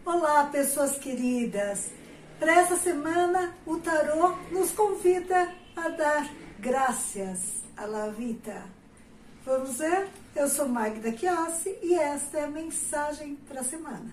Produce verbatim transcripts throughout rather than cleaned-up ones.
Olá, pessoas queridas! Para essa semana, o tarô nos convida a dar graças à la vida. Vamos ver? Eu sou Magda Chiossi e esta é a mensagem para a semana.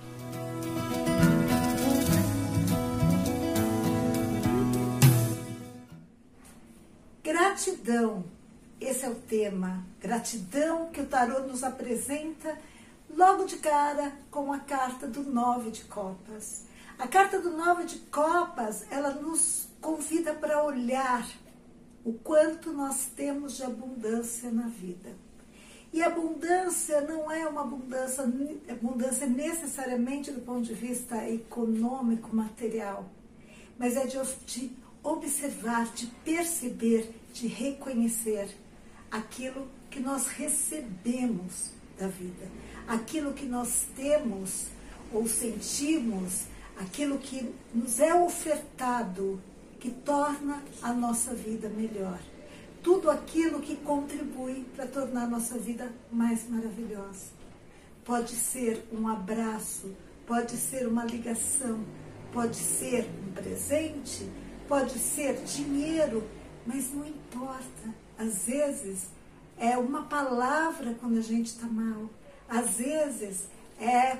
Gratidão, esse é o tema. Gratidão que o tarô nos apresenta logo de cara com a carta do Nove de Copas. A carta do Nove de Copas, ela nos convida para olhar o quanto nós temos de abundância na vida. E abundância não é uma abundância, abundância necessariamente do ponto de vista econômico, material, mas é de, de observar, de perceber, de reconhecer aquilo que nós recebemos da vida, aquilo que nós temos ou sentimos, aquilo que nos é ofertado, que torna a nossa vida melhor. Tudo aquilo que contribui para tornar a nossa vida mais maravilhosa. Pode ser um abraço, pode ser uma ligação, pode ser um presente, pode ser dinheiro, mas não importa. Às vezes é uma palavra quando a gente está mal. Às vezes é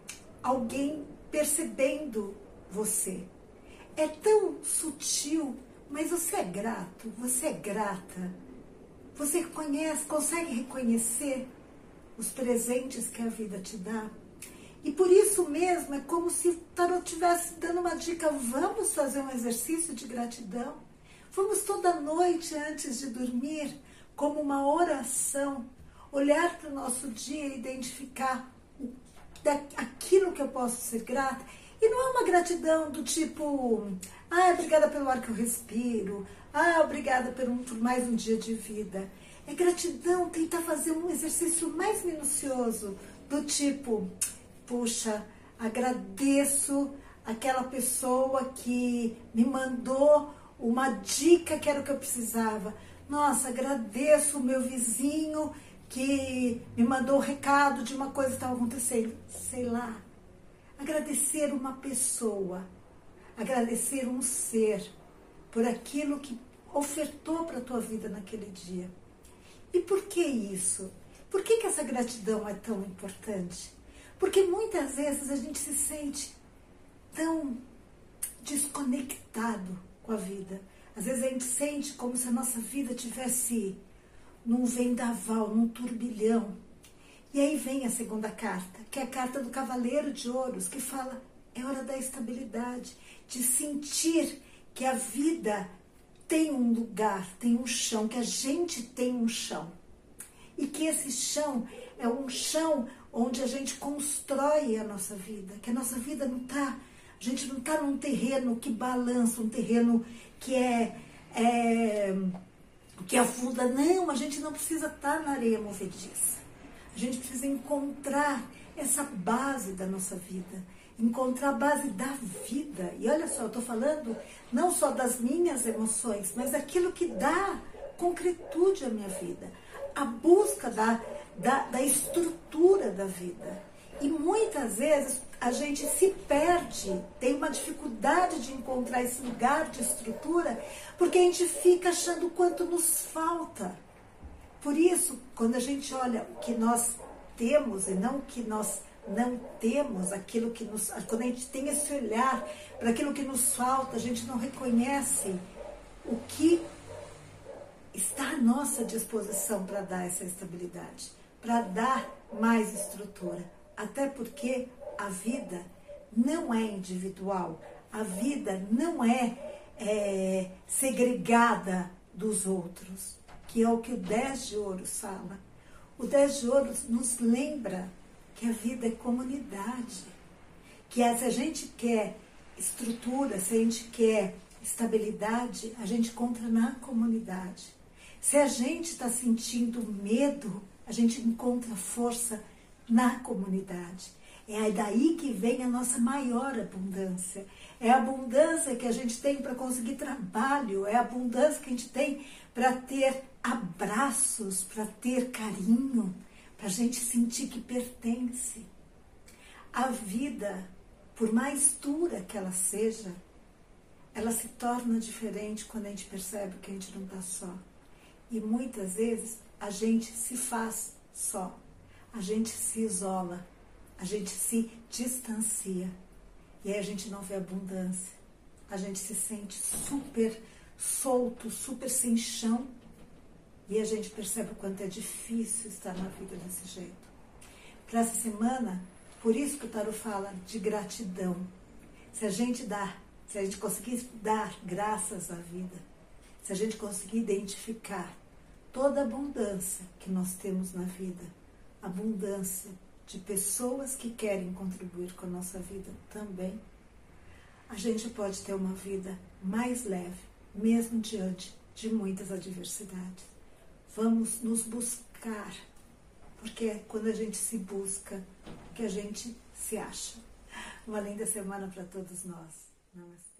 alguém percebendo você. É tão sutil, mas você é grato, você é grata. Você reconhece, consegue reconhecer os presentes que a vida te dá. E por isso mesmo é como se o tarô estivesse dando uma dica. Vamos fazer um exercício de gratidão. Vamos toda noite antes de dormir, como uma oração, olhar para o nosso dia e identificar o, da, aquilo que eu posso ser grata. E não é uma gratidão do tipo, ah, obrigada pelo ar que eu respiro, ah, obrigada por, um, por mais um dia de vida. É gratidão tentar fazer um exercício mais minucioso, do tipo, puxa, agradeço aquela pessoa que me mandou uma dica que era o que eu precisava. Nossa, agradeço o meu vizinho que me mandou o recado de uma coisa que estava acontecendo. Sei lá. Agradecer uma pessoa, agradecer um ser por aquilo que ofertou para a tua vida naquele dia. E por que isso? Por que que essa gratidão é tão importante? Porque muitas vezes a gente se sente tão desconectado com a vida. Às vezes a gente sente como se a nossa vida tivesse num vendaval, num turbilhão. E aí vem a segunda carta, que é a carta do Cavaleiro de Ouros, que fala, é hora da estabilidade, de sentir que a vida tem um lugar, tem um chão, que a gente tem um chão. E que esse chão é um chão onde a gente constrói a nossa vida, que a nossa vida não está, a gente não está num terreno que balança, um terreno que é, é que afunda. Não, a gente não precisa estar na areia movediça. A gente precisa encontrar essa base da nossa vida, encontrar a base da vida. E olha só, eu estou falando não só das minhas emoções, mas daquilo que dá concretude à minha vida. A busca da, da, da estrutura da vida. E muitas vezes a gente se perde, tem uma dificuldade de encontrar esse lugar de estrutura, porque a gente fica achando o quanto nos falta. Por isso, quando a gente olha o que nós temos e não o que nós não temos, aquilo que nos, quando a gente tem esse olhar para aquilo que nos falta, a gente não reconhece o que está à nossa disposição para dar essa estabilidade, para dar mais estrutura. Até porque a vida não é individual, a vida não é, é segregada dos outros, que é o que o dez de ouros fala. O dez de ouros nos lembra que a vida é comunidade, que se a gente quer estrutura, se a gente quer estabilidade, a gente encontra na comunidade. Se a gente está sentindo medo, a gente encontra força na comunidade. É daí que vem a nossa maior abundância. É a abundância que a gente tem para conseguir trabalho, é a abundância que a gente tem para ter abraços, para ter carinho, para a gente sentir que pertence. A vida por mais dura que ela seja, ela se torna diferente quando a gente percebe que a gente não está só. E muitas vezes a gente se faz só, a gente se isola, a gente se distancia. E aí a gente não vê abundância, a gente se sente super solto, super sem chão. E a gente percebe o quanto é difícil estar na vida desse jeito. Para essa semana, por isso que o tarot fala de gratidão. Se a gente dá, se a gente conseguir dar graças à vida, se a gente conseguir identificar toda a abundância que nós temos na vida, abundância de pessoas que querem contribuir com a nossa vida também, a gente pode ter uma vida mais leve, mesmo diante de muitas adversidades. Vamos nos buscar, porque é quando a gente se busca que a gente se acha. Uma linda semana para todos nós. Namastê.